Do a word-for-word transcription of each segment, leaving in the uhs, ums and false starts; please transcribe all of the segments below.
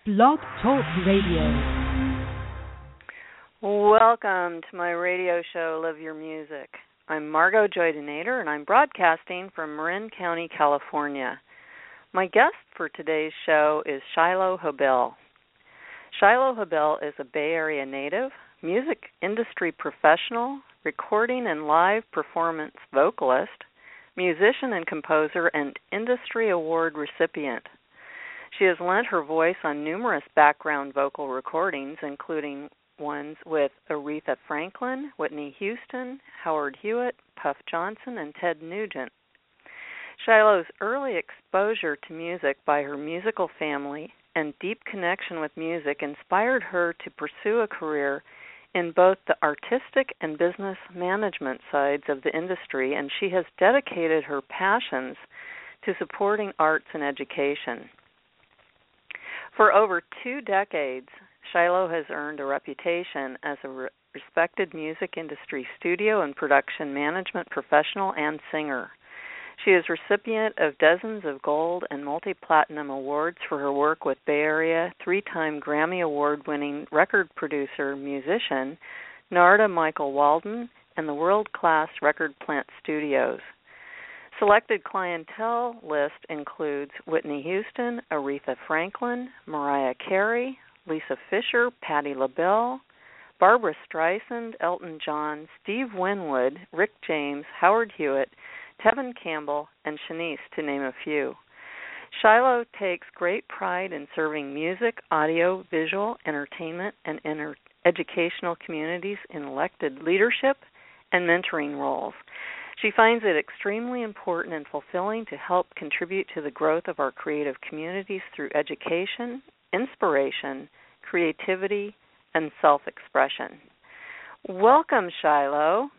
Blog Talk Radio. Welcome to my radio show, Live Your Music. I'm Margot Joy Donator, and I'm broadcasting from Marin County, California. My guest for today's show is Shiloh Hobell. Shiloh Hobell is a Bay Area native, music industry professional, recording and live performance vocalist, musician and composer, and industry award recipient. She has lent her voice on numerous background vocal recordings, including ones with Aretha Franklin, Whitney Houston, Howard Hewitt, Puff Johnson, and Ted Nugent. Shiloh's early exposure to music by her musical family and deep connection with music inspired her to pursue a career in both the artistic and business management sides of the industry, and she has dedicated her passions to supporting arts and education. For over two decades, Shiloh has earned a reputation as a re- respected music industry studio and production management professional and singer. She is recipient of dozens of gold and multi-platinum awards for her work with Bay Area three-time Grammy Award-winning record producer musician Narada Michael Walden and the world-class Record Plant Studios. Selected clientele list includes Whitney Houston, Aretha Franklin, Mariah Carey, Lisa Fisher, Patti LaBelle, Barbra Streisand, Elton John, Steve Winwood, Rick James, Howard Hewitt, Tevin Campbell, and Shanice, to name a few. Shiloh takes great pride in serving music, audio, visual, entertainment, and inter- educational communities in elected leadership and mentoring roles. She finds it extremely important and fulfilling to help contribute to the growth of our creative communities through education, inspiration, creativity, and self-expression. Welcome, Shiloh.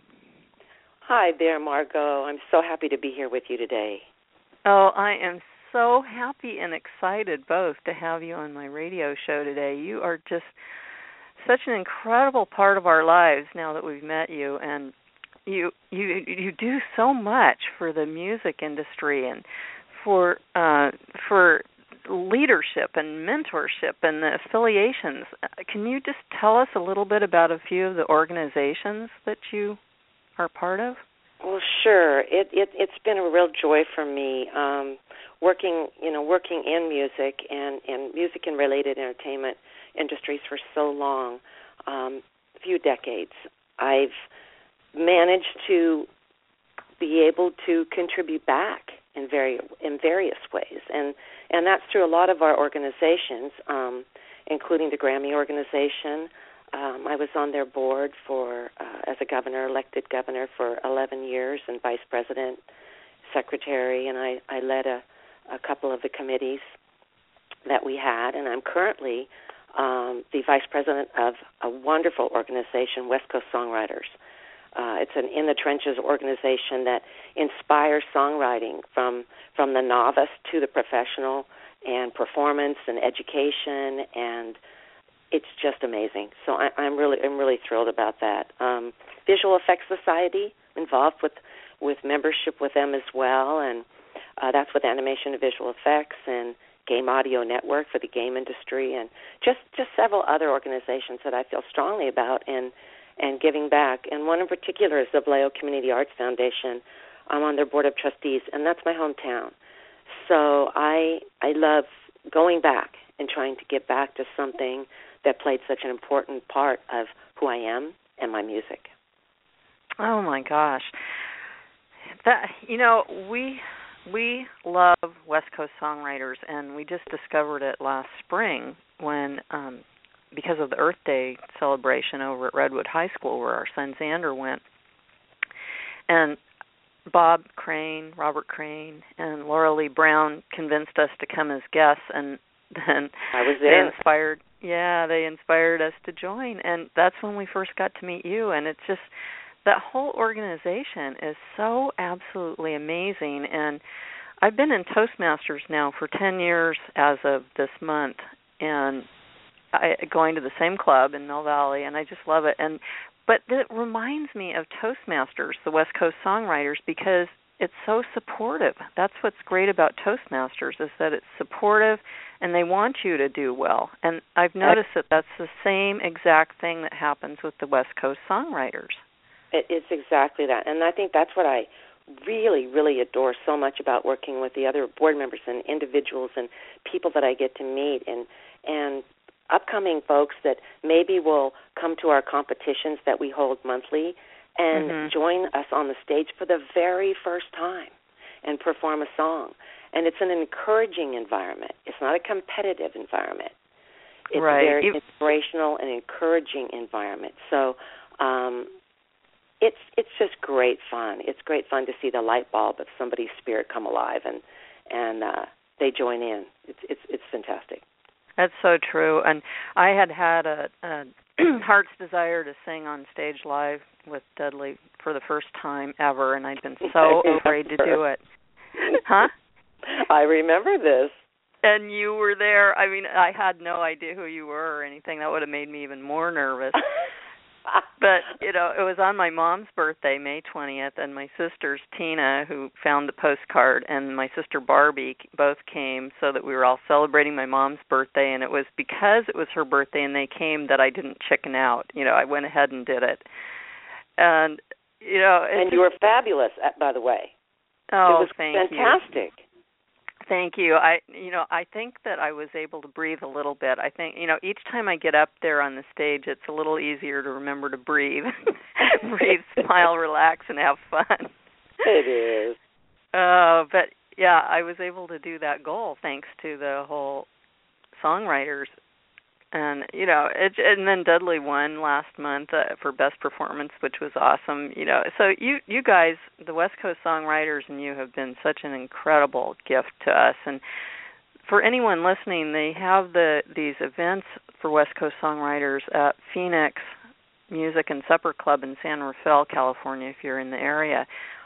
Hi there, Margot. I'm so happy to be here with you today. Oh, I am so happy and excited both to have you on my radio show today. You are just such an incredible part of our lives now that we've met you, and you you you do so much for the music industry and for uh, for leadership and mentorship and the affiliations. Can you just tell us a little bit about a few of the organizations that you are part of? Well, sure. It, it it's been a real joy for me um, working, you know, working in music and, and music and related entertainment industries for so long, um, a few decades. I've managed to be able to contribute back in very in various ways, and and that's through a lot of our organizations, um, including the Grammy organization. Um, I was on their board for uh, as a governor, elected governor for eleven years, and vice president, secretary, and I, I led a, a couple of the committees that we had, and I'm currently um, the vice president of a wonderful organization, West Coast Songwriters. Uh, it's an in the trenches organization that inspires songwriting from from the novice to the professional, and performance and education, and it's just amazing. So I, I'm really I'm really thrilled about that. Um, Visual Effects Society, involved with with membership with them as well, and uh, that's with animation and visual effects, and Game Audio Network for the game industry, and just just several other organizations that I feel strongly about and. and giving back. And one in particular is the Vallejo Community Arts Foundation. I'm on their board of trustees, and that's my hometown. So I I love going back and trying to get back to something that played such an important part of who I am and my music. Oh my gosh. That you know, we we love West Coast Songwriters, and we just discovered it last spring when um because of the Earth Day celebration over at Redwood High School where our son Xander went. And Bob Crane, Robert Crane, and Laura Lee Brown convinced us to come as guests, and then I was there. They inspired, yeah, they inspired us to join, and that's when we first got to meet you, and it's just, that whole organization is so absolutely amazing, and I've been in Toastmasters now for ten years as of this month, and I, going to the same club in Mill Valley, and I just love it. And but it reminds me of Toastmasters, the West Coast Songwriters, because it's so supportive. That's what's great about Toastmasters, is that it's supportive and they want you to do well. And I've noticed that that's the same exact thing that happens with the West Coast songwriters. It, it's exactly that. And I think that's what I really, really adore so much about working with the other board members and individuals and people that I get to meet, and and upcoming folks that maybe will come to our competitions that we hold monthly and mm-hmm. join us on the stage for the very first time and perform a song. And it's an encouraging environment. It's not a competitive environment. It's right. a very you... inspirational and encouraging environment. So um, it's it's just great fun. It's great fun to see the light bulb of somebody's spirit come alive and and uh, they join in. It's it's it's fantastic. That's so true. And I had had a, a heart's desire to sing on stage live with Dudley for the first time ever, and I'd been so afraid to do it. Huh? I remember this. And you were there. I mean, I had no idea who you were or anything. That would have made me even more nervous. But, you know, it was on my mom's birthday, May twentieth, and my sisters, Tina, who found the postcard, and my sister Barbie both came so that we were all celebrating my mom's birthday, and it was because it was her birthday and they came that I didn't chicken out. You know, I went ahead and did it. And, you know... And you were fabulous, by the way. Oh, it was thank fantastic. you. Thank you. I, you know, I think that I was able to breathe a little bit. I think, you know, each time I get up there on the stage, it's a little easier to remember to breathe, breathe, smile, relax, and have fun. It is. Uh, but yeah, I was able to do that goal thanks to the whole songwriters. And, you know, it, and then Dudley won last month uh, for Best Performance, which was awesome. You know, so you, you guys, the West Coast songwriters and you have been such an incredible gift to us. And for anyone listening, they have the these events for West Coast songwriters at Phoenix Music and Supper Club in San Rafael, California, if you're in the area,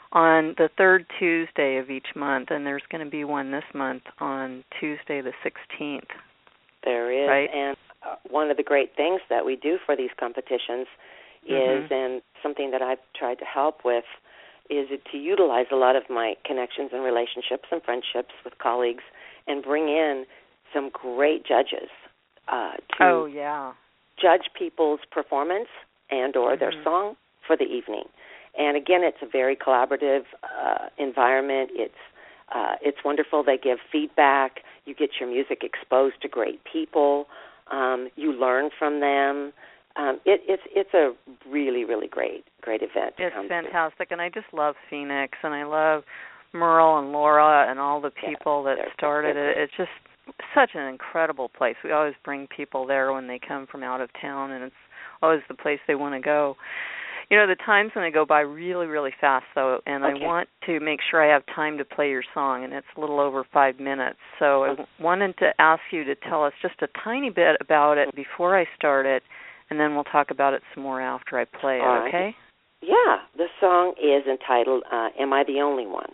on the third Tuesday of each month. And there's going to be one this month on Tuesday the sixteenth. There is, right? And uh, one of the great things that we do for these competitions is, mm-hmm. and something that I've tried to help with, is to utilize a lot of my connections and relationships and friendships with colleagues and bring in some great judges uh, to oh, yeah. judge people's performance and or mm-hmm. their song for the evening. And again, it's a very collaborative uh, environment. It's Uh, it's wonderful. They give feedback. You get your music exposed to great people. Um, you learn from them. Um, it, it's it's a really, really great, great event. It's fantastic, to. And I just love Phoenix, and I love Merle and Laura and all the people yeah, that started it. It's just such an incredible place. We always bring people there when they come from out of town, and it's always the place they want to go. You know, the time's going to go by really, really fast, though, and okay. I want to make sure I have time to play your song, and it's a little over five minutes. So okay. I wanted to ask you to tell us just a tiny bit about it before I start it, and then we'll talk about it some more after I play it, All okay? Right. Yeah, the song is entitled uh, Am I the Only One?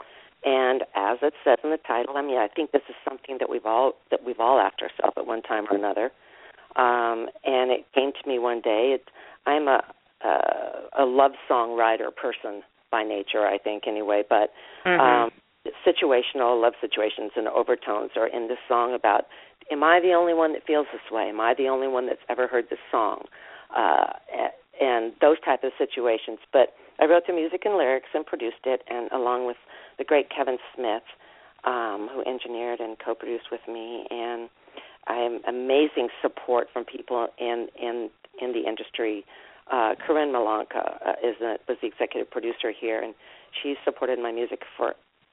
And as it says in the title, I mean, I think this is something that we've all that we've all asked ourselves at one time or another. Um, and it came to me one day. It, I'm a Uh, a love song writer person by nature, I think, anyway. But mm-hmm. um, situational love situations and overtones are in this song about, am I the only one that feels this way? Am I the only one that's ever heard this song? Uh, and those type of situations. But I wrote the music and lyrics and produced it, and along with the great Kevin Smith, um, who engineered and co-produced with me. And I have amazing support from people in, in, in the industry. Uh, Corinne Malanka uh, is the, was the executive producer here, and she's supported my music for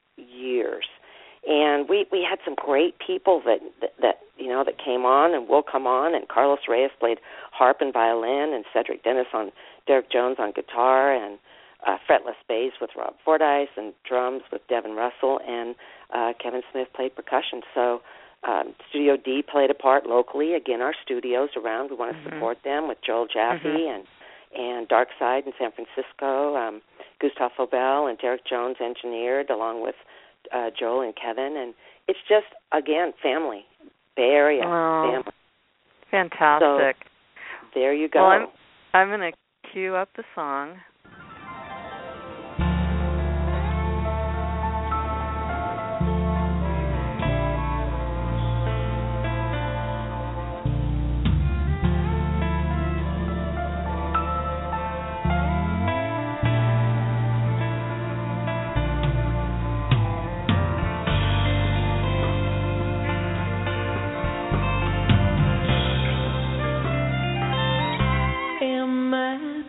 years. And we, we had some great people that, that that you know that came on and will come on. And Carlos Reyes played harp and violin, and Cedric Dennis on Derek Jones on guitar, and uh, fretless bass with Rob Fordyce, and drums with Devin Russell, and uh, Kevin Smith played percussion. So um, Studio D played a part locally. Again, our studios around, we want to mm-hmm. support them with Joel Jaffe mm-hmm. and. and Dark Side in San Francisco. Um, Gustav Fobel and Derek Jones engineered along with uh, Joel and Kevin. And it's just, again, family, Bay Area oh, family. Fantastic. So there you go. Well, I'm, I'm going to cue up the song.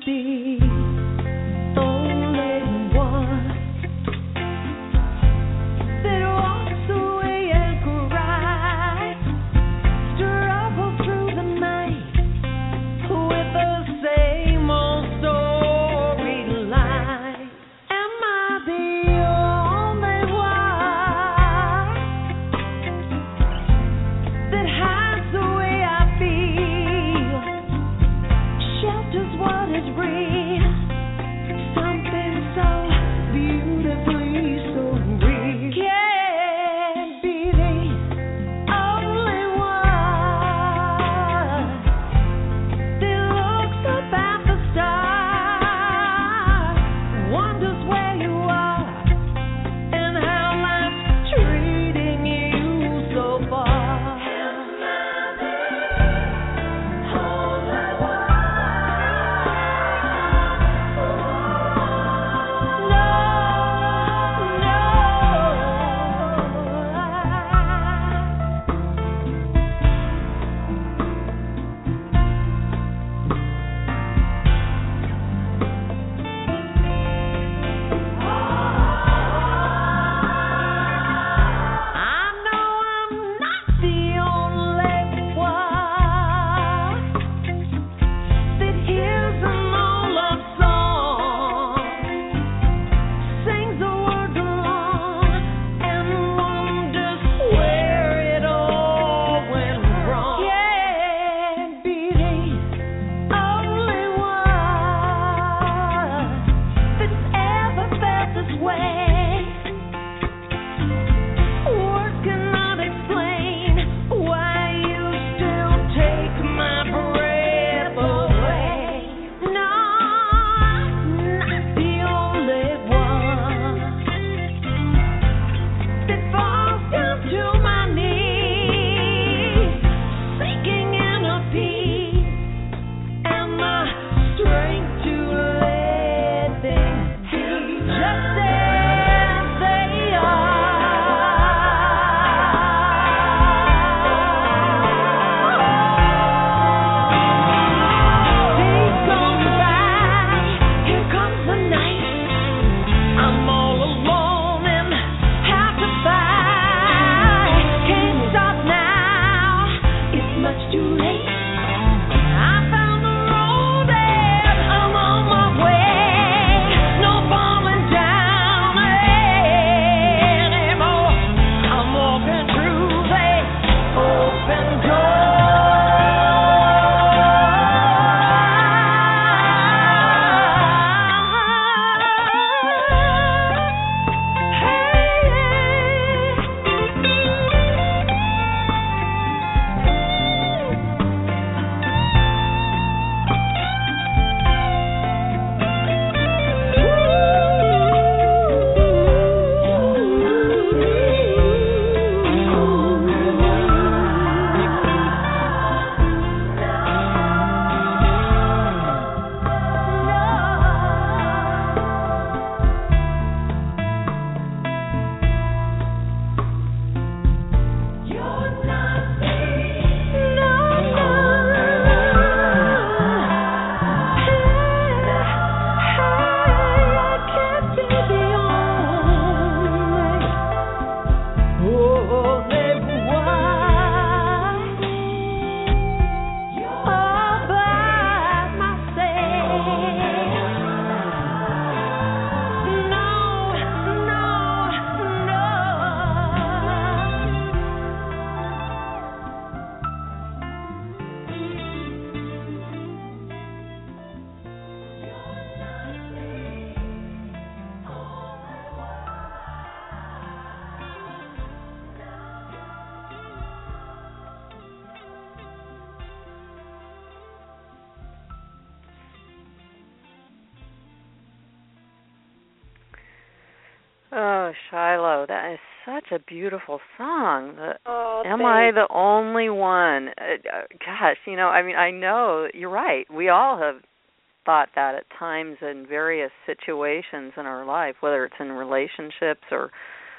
Oh, Shiloh, that is such a beautiful song. The, oh, am thanks. I the only one? Uh, gosh, you know, I mean, I know you're right. We all have thought that at times in various situations in our life, whether it's in relationships or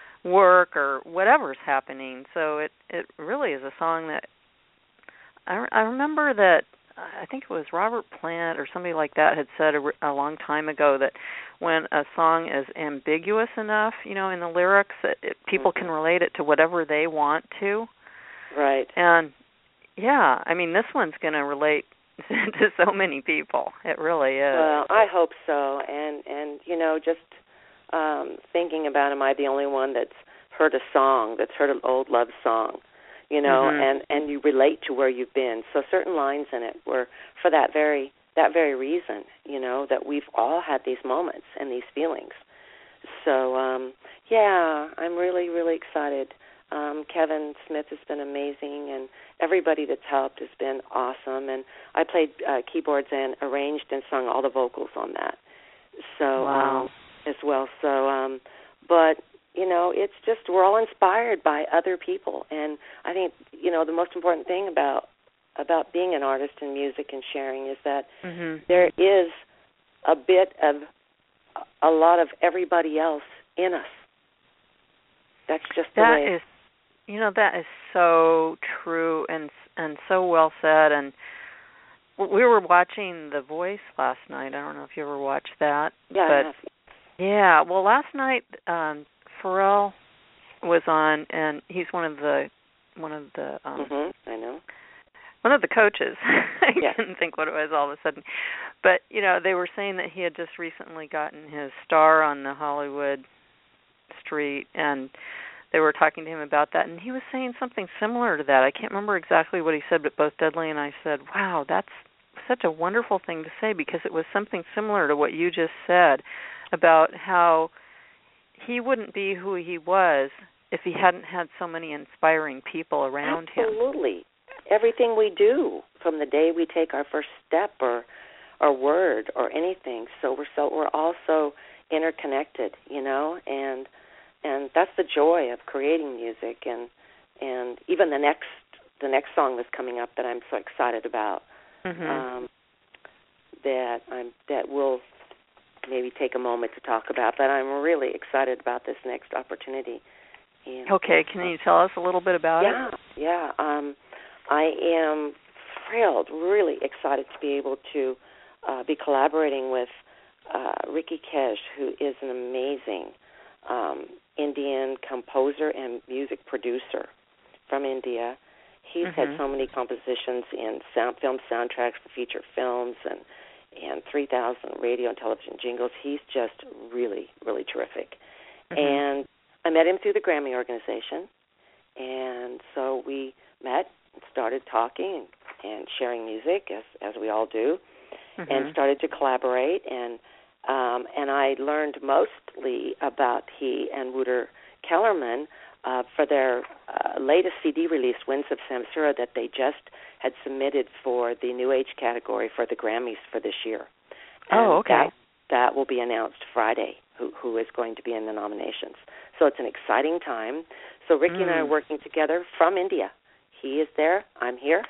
work or whatever's happening. So it, it really is a song that I, I remember that I think it was Robert Plant or somebody like that had said a, a long time ago that when a song is ambiguous enough, you know, in the lyrics, that it, people mm-hmm. can relate it to whatever they want to. Right. And yeah, I mean, this one's going to relate to so many people. It really is. Well, I hope so. And and you know, just um, thinking about, am I the only one that's heard a song, that's heard an old love song? You know, mm-hmm. and, and you relate to where you've been. So certain lines in it were for that very that very reason, you know, that we've all had these moments and these feelings. So, um, yeah, I'm really, really excited. Um, Kevin Smith has been amazing, and everybody that's helped has been awesome. And I played uh, keyboards and arranged and sung all the vocals on that. So, wow. um, as well. So, um, but... You know, it's just we're all inspired by other people, and I think you know the most important thing about about being an artist in music and sharing is that mm-hmm. there is a bit of a lot of everybody else in us. That's just the that way. is, you know, that is so true and and so well said. And we were watching The Voice last night. I don't know if you ever watched that. Yeah, but I have. Yeah, well, last night. Um, Pharrell was on, and he's one of the one of the um, mm-hmm, I know one of the coaches. I yeah. couldn't think what it was all of a sudden, but you know they were saying that he had just recently gotten his star on the Hollywood street, and they were talking to him about that, and he was saying something similar to that. I can't remember exactly what he said, but both Dudley and I said, "Wow, that's such a wonderful thing to say," because it was something similar to what you just said about how he wouldn't be who he was if he hadn't had so many inspiring people around Absolutely. him. Absolutely. Everything we do from the day we take our first step or or word or anything. So we're so we're all so interconnected, you know, and and that's the joy of creating music, and and even the next the next song that's coming up that I'm so excited about. Mm-hmm. Um, that I'm that will maybe take a moment to talk about, but I'm really excited about this next opportunity. And, okay, can you tell us a little bit about yeah, it? Yeah, yeah. Um, I am thrilled, really excited to be able to uh, be collaborating with uh, Ricky Kesh, who is an amazing um, Indian composer and music producer from India. He's mm-hmm. had so many compositions in sound, film soundtracks for feature films and and three thousand radio and television jingles. He's just really, really terrific. Mm-hmm. And I met him through the Grammy organization, and so we met and started talking and, and sharing music, as as we all do, mm-hmm. and started to collaborate. And um, and I learned mostly about he and Wouter Kellerman uh, for their uh, latest C D release, Winds of Samsara, that they just had submitted for the New Age category for the Grammys for this year. And oh, okay. That, that will be announced Friday, who, who is going to be in the nominations. So it's an exciting time. So Ricky mm. and I are working together from India. He is there, I'm here.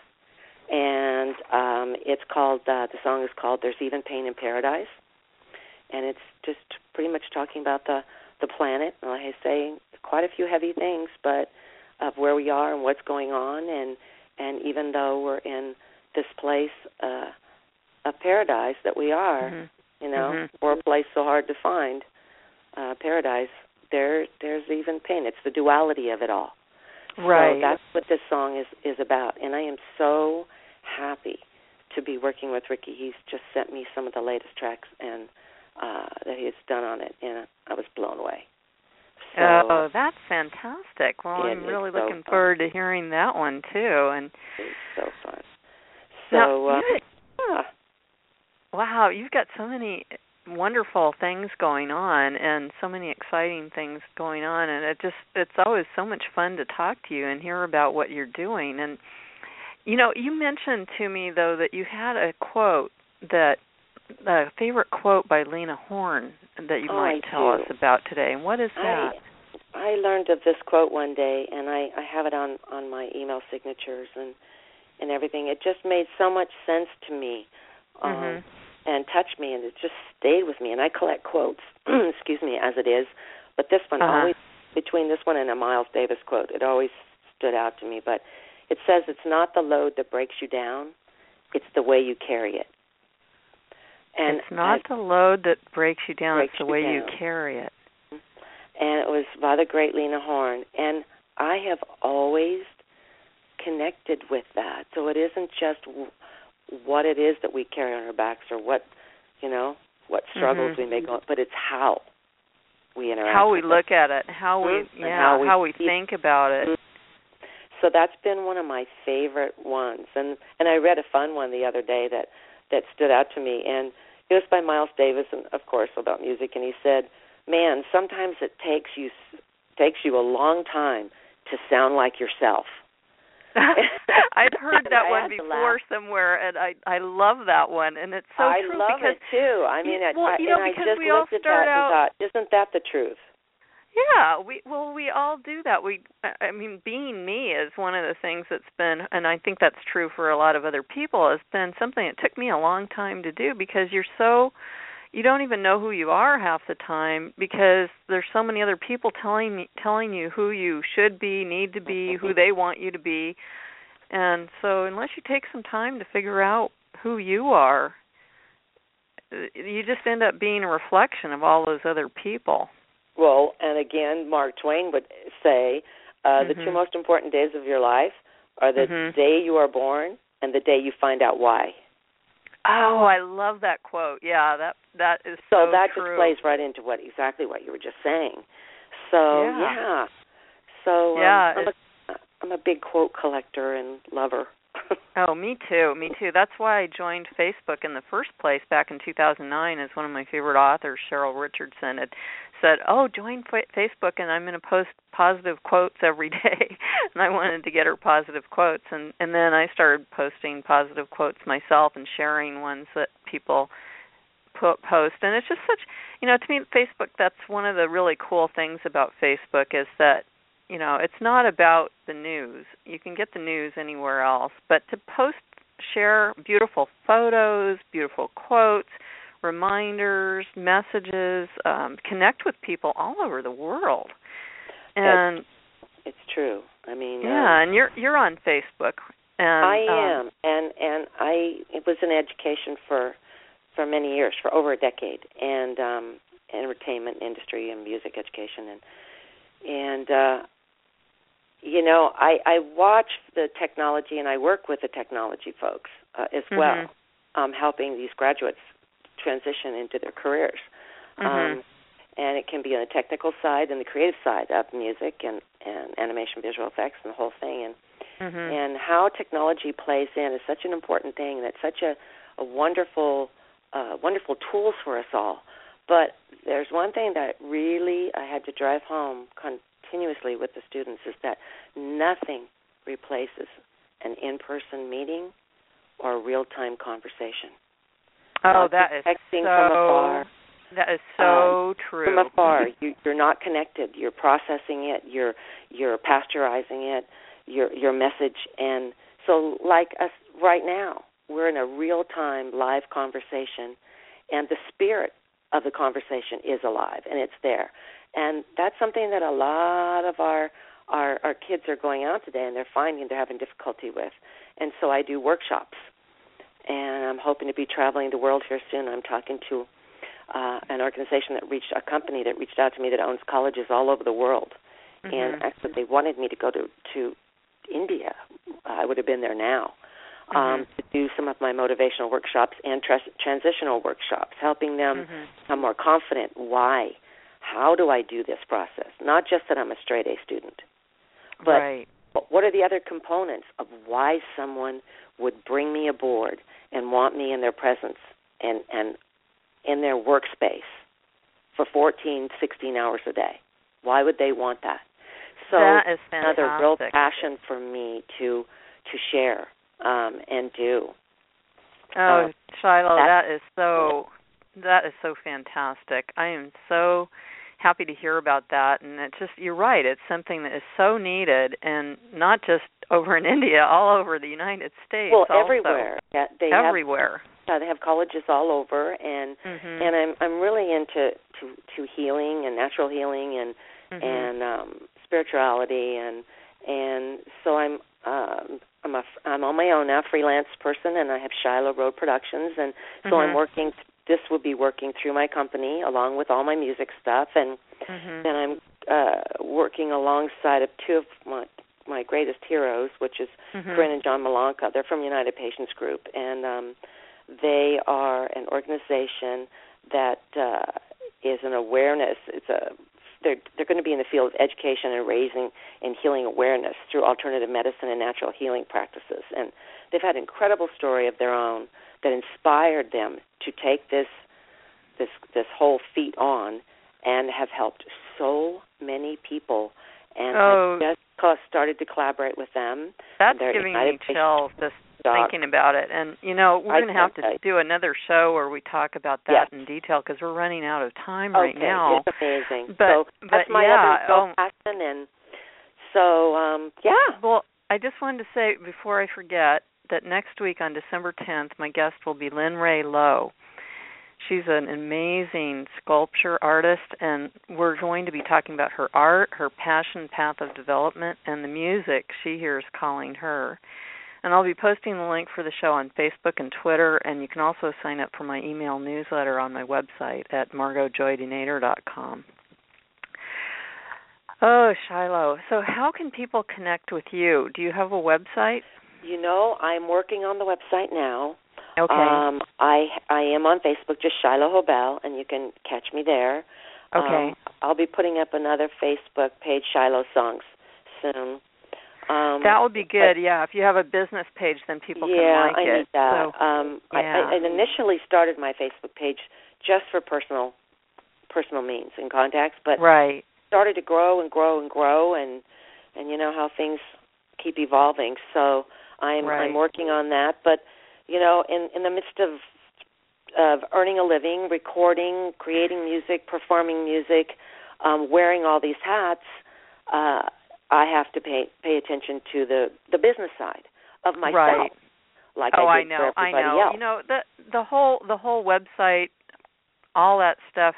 And um, it's called, uh, the song is called There's Even Pain in Paradise. And it's just pretty much talking about the, the planet. Like I say, quite a few heavy things, but of where we are and what's going on. And And even though we're in this place uh, of paradise that we are, mm-hmm. you know, mm-hmm. we're a place so hard to find, uh, paradise, there, there's even pain. It's the duality of it all. Right. So that's what this song is, is about. And I am so happy to be working with Ricky. He's just sent me some of the latest tracks and uh, that he has done on it, and I was blown away. So, oh, that's fantastic. Well, I'm really so looking fun. forward to hearing that one, too. And it's so fun. So, now, uh, you, yeah. wow, you've got so many wonderful things going on and so many exciting things going on, and it just it's always so much fun to talk to you and hear about what you're doing. And, you know, you mentioned to me, though, that you had a quote that a favorite quote by Lena Horne that you oh, might I tell do. us about today. And what is that? I, I learned of this quote one day, and I, I have it on, on my email signatures and, and everything. It just made so much sense to me um, mm-hmm. and touched me, and it just stayed with me. And I collect quotes, excuse me, as it is. But this one, uh-huh. always between this one and a Miles Davis quote, it always stood out to me. But it says, it's not the load that breaks you down. It's the way you carry it. And it's not I, the load that breaks you down, breaks it's the you way down. you carry it. And it was by the great Lena Horne. And I have always connected with that. So it isn't just w- what it is that we carry on our backs or what, you know, what struggles mm-hmm. we make, but it's how we interact how we with look it. at it, how we, mm-hmm. yeah, how we, how we think about it. Mm-hmm. So that's been one of my favorite ones. And and I read a fun one the other day that, that stood out to me, and it was by Miles Davis, and of course about music, and he said, man, sometimes it takes you takes you a long time to sound like yourself. I'd heard that one before laugh. somewhere, and I I love that one, and it's so I true. love because, it too. I mean, well, I, you know, and because I just we all looked at start that out, and thought, isn't that the truth? Yeah, we well we all do that. We I mean, being me is one of the things that's been, and I think that's true for a lot of other people, has been something that took me a long time to do, because you're so, you don't even know who you are half the time, because there's so many other people telling telling you who you should be, need to be, who they want you to be. And so unless you take some time to figure out who you are, you just end up being a reflection of all those other people. Well, and again, Mark Twain would say, uh, mm-hmm. the two most important days of your life are the mm-hmm. day you are born and the day you find out why. Oh, I love that quote. Yeah, that that is so, so that true. just plays right into what exactly what you were just saying. So yeah, yeah. So yeah, um, I'm a I'm a big quote collector and lover. Oh, me too, me too. That's why I joined Facebook in the first place back in two thousand nine, as one of my favorite authors, Cheryl Richardson, had said, oh, join F- Facebook and I'm going to post positive quotes every day. And I wanted to get her positive quotes. And, and then I started posting positive quotes myself and sharing ones that people put, post. And it's just such, you know, to me, Facebook, that's one of the really cool things about Facebook is that, you know, it's not about the news. You can get the news anywhere else. But to post, share beautiful photos, beautiful quotes, reminders, messages, um, connect with people all over the world. And it's, it's true. I mean, yeah, um, and you're you're on Facebook. And I um, am, and and I it was in education for for many years, for over a decade, and um, entertainment industry and music education, and and uh, you know, I I watch the technology, and I work with the technology folks uh, as mm-hmm. well, um, helping these graduates transition into their careers. Mm-hmm. Um, and it can be on the technical side and the creative side of music and, and animation, visual effects, and the whole thing. And mm-hmm. and how technology plays in is such an important thing, and it's such a, a wonderful, uh, wonderful tools for us all. But there's one thing that really I had to drive home continuously with the students is that nothing replaces an in-person meeting or a real-time conversation. Oh, not that is texting so, from afar. that is so um, true. From afar, you, you're not connected. You're processing it. You're you're pasteurizing it. Your your message, and so like us right now, we're in a real time live conversation, and the spirit of the conversation is alive and it's there, and that's something that a lot of our our our kids are going out today, and they're finding they're having difficulty with, and so I do workshops. And I'm hoping to be traveling the world here soon. I'm talking to uh, an organization that reached, a company that reached out to me that owns colleges all over the world. Mm-hmm. And actually, they wanted me to go to, to India. I would have been there now um, mm-hmm. to do some of my motivational workshops and tra- transitional workshops, helping them mm-hmm. become more confident. Why? How do I do this process? Not just that I'm a straight A student, but right. what are the other components of why someone would bring me aboard and want me in their presence and, and in their workspace for fourteen, sixteen hours a day? Why would they want that? So that is fantastic. Another real passion for me to to share um, and do. Oh, uh, Shiloh, that is so that is so fantastic. I am so happy to hear about that, and it's just, you're right, it's something that is so needed, and not just over in India, all over the United States. Well, also. everywhere. Yeah, they everywhere. Have, uh, they have colleges all over, and mm-hmm. and I'm I'm really into to, to healing and natural healing and mm-hmm. and um, spirituality, and and so I'm um, I'm a I'm on my own now, freelance person, and I have Shiloh Road Productions, and so mm-hmm. I'm working. This will be working through my company along with all my music stuff, and mm-hmm. then I'm uh, working alongside of two of my my greatest heroes, which is mm-hmm. Corinne and John Malanka. They're from United Patients Group, and um, they are an organization that uh, is an awareness. It's a they're they're going to be in the field of education and raising and healing awareness through alternative medicine and natural healing practices. And they've had an incredible story of their own that inspired them to take this this this whole feat on, and have helped so many people. And oh, I just co- started to collaborate with them. That's giving United me chills just thinking about it. And, you know, we're going to have to do another show where we talk about that yes. in detail, because we're running out of time okay. right now. It's amazing. But, so that's but, my yeah, other oh, passion. And so, um, yeah. Well, I just wanted to say before I forget that next week on December tenth, my guest will be Lynn Ray Lowe. She's an amazing sculpture artist, and we're going to be talking about her art, her passion, path of development, and the music she hears calling her. And I'll be posting the link for the show on Facebook and Twitter, and you can also sign up for my email newsletter on my website at margot joy denader dot com. Oh, Shiloh, so how can people connect with you? Do you have a website? You know, I'm working on the website now. Okay. Um, I I am on Facebook, just Shiloh Hobel, and you can catch me there. Okay. Um, I'll be putting up another Facebook page, Shiloh Songs, soon. Um, that would be good, but, yeah. If you have a business page, then people yeah, can like I it. Yeah, I need that. So, um, yeah. I, I initially started my Facebook page just for personal personal means and contacts, but right. started to grow and grow and grow, and and you know how things keep evolving. So I'm right. I'm working on that, but you know, in in the midst of of earning a living, recording, creating music, performing music, um, wearing all these hats, uh, I have to pay pay attention to the, the business side of myself, right. like oh, I did I know, for everybody I know. else. You know, the the whole the whole website, all that stuff.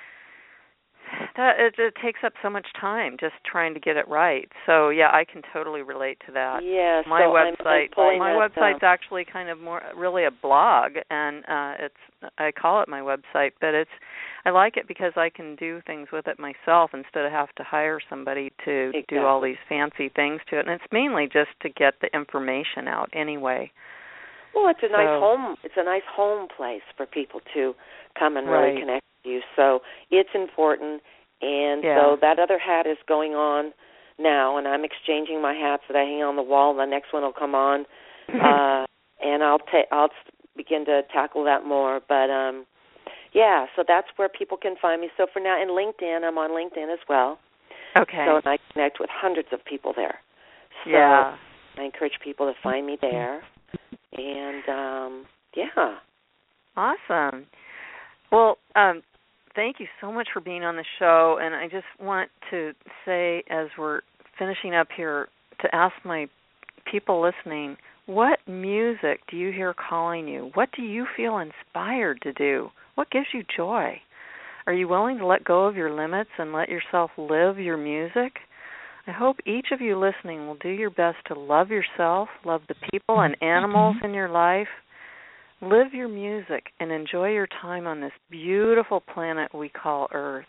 That it, it takes up so much time just trying to get it right. So yeah, I can totally relate to that. Yeah, my so website, I'm, I'm my that, website's uh, actually kind of more really a blog, and uh, it's I call it my website, but it's I like it because I can do things with it myself instead of have to hire somebody to exactly. do all these fancy things to it. And it's mainly just to get the information out anyway. Well, it's a so, nice home. It's a nice home place for people to come and really right. connect with you. So it's important. And yeah. so that other hat is going on now, and I'm exchanging my hats that I hang on the wall. And the next one will come on, uh, and I'll ta- I'll begin to tackle that more. But um, yeah, so that's where people can find me. So for now, in LinkedIn, I'm on LinkedIn as well. Okay. So and I connect with hundreds of people there. So yeah. I encourage people to find me there. And um, yeah. Awesome. Well, um, thank you so much for being on the show, and I just want to say, as we're finishing up here, to ask my people listening, what music do you hear calling you? What do you feel inspired to do? What gives you joy? Are you willing to let go of your limits and let yourself live your music? I hope each of you listening will do your best to love yourself, love the people and animals in your life, live your music, and enjoy your time on this beautiful planet we call Earth.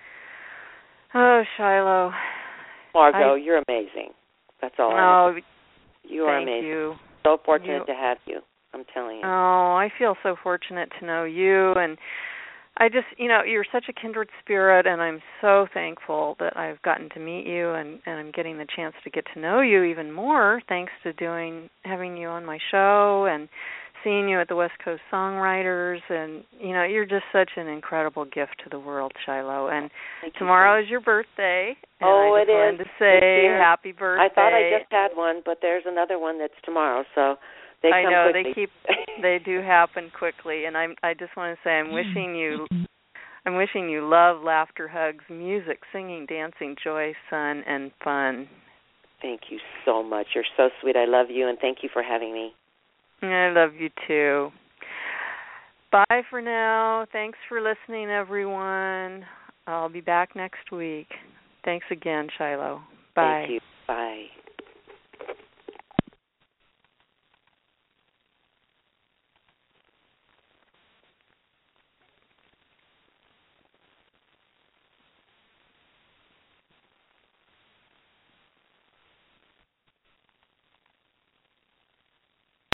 Oh, Shiloh. Margot, I, you're amazing. That's all oh, I You are thank amazing. You. So fortunate you, to have you. I'm telling you. Oh, I feel so fortunate to know you, and I just, you know, you're such a kindred spirit, and I'm so thankful that I've gotten to meet you, and, and I'm getting the chance to get to know you even more thanks to doing, having you on my show and seeing you at the West Coast Songwriters, and, you know, you're just such an incredible gift to the world, Shiloh. And Thank tomorrow you. is your birthday, and oh, I just it wanted is. to say happy I birthday. thought I just had one, but there's another one that's tomorrow, so they I come know, quickly. they keep, they do happen quickly, and I'm, I just want to say I'm wishing you I'm wishing you love, laughter, hugs, music, singing, dancing, joy, sun, and fun. Thank you so much. You're so sweet. I love you, and thank you for having me. I love you, too. Bye for now. Thanks for listening, everyone. I'll be back next week. Thanks again, Shiloh. Bye. Thank you.